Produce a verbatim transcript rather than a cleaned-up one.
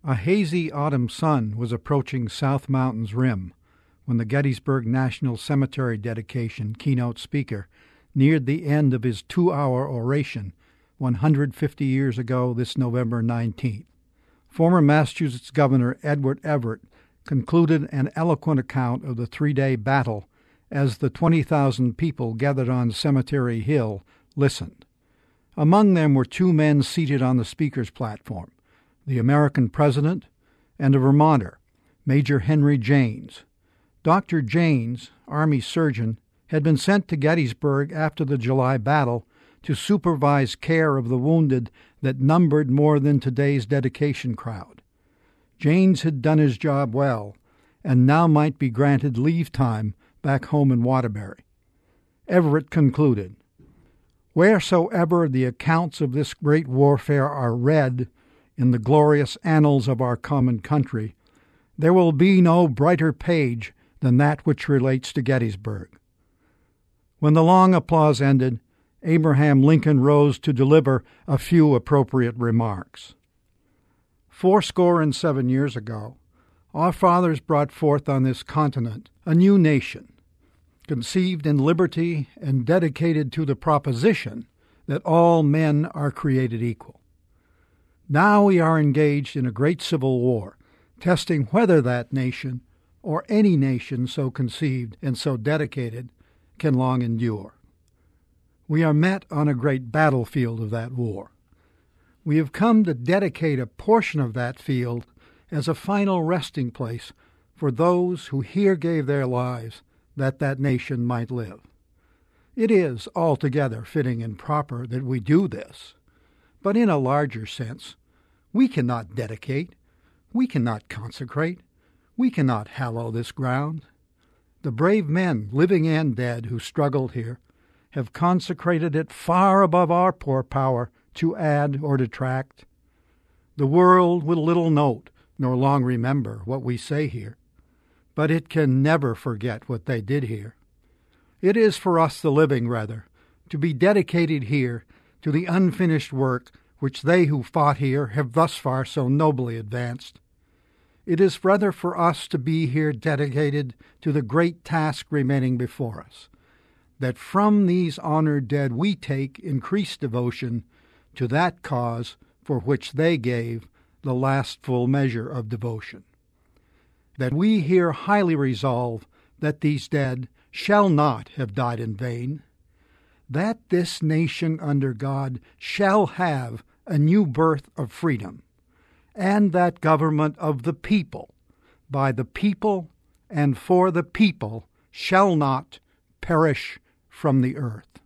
A hazy autumn sun was approaching South Mountain's rim when the Gettysburg National Cemetery dedication keynote speaker neared the end of his two-hour oration one hundred fifty years ago this November nineteenth. Former Massachusetts Governor Edward Everett concluded an eloquent account of the three-day battle as the twenty thousand people gathered on Cemetery Hill listened. Among them were two men seated on the speaker's platform, the American president and a Vermonter, Major Henry Janes. Doctor Janes, Army surgeon, had been sent to Gettysburg after the July battle to supervise care of the wounded that numbered more than today's dedication crowd. Janes had done his job well, and now might be granted leave time back home in Waterbury. Everett concluded, "Wheresoever the accounts of this great warfare are read in the glorious annals of our common country, there will be no brighter page than that which relates to Gettysburg." When the long applause ended, Abraham Lincoln rose to deliver a few appropriate remarks. Fourscore and seven years ago, our fathers brought forth on this continent a new nation, conceived in liberty and dedicated to the proposition that all men are created equal. Now we are engaged in a great civil war, testing whether that nation, or any nation so conceived and so dedicated, can long endure. We are met on a great battlefield of that war. We have come to dedicate a portion of that field as a final resting place for those who here gave their lives that that nation might live. It is altogether fitting and proper that we do this, but in a larger sense, we cannot dedicate, we cannot consecrate, we cannot hallow this ground. The brave men, living and dead, who struggled here, have consecrated it far above our poor power to add or detract. The world will little note nor long remember what we say here, but it can never forget what they did here. It is for us, the living, rather, to be dedicated here to the unfinished work which they who fought here have thus far so nobly advanced. It is rather for us to be here dedicated to the great task remaining before us, that from these honored dead we take increased devotion to that cause for which they gave the last full measure of devotion. That we here highly resolve that these dead shall not have died in vain, that this nation under God shall have a new birth of freedom, and that government of the people, by the people and for the people, shall not perish from the earth.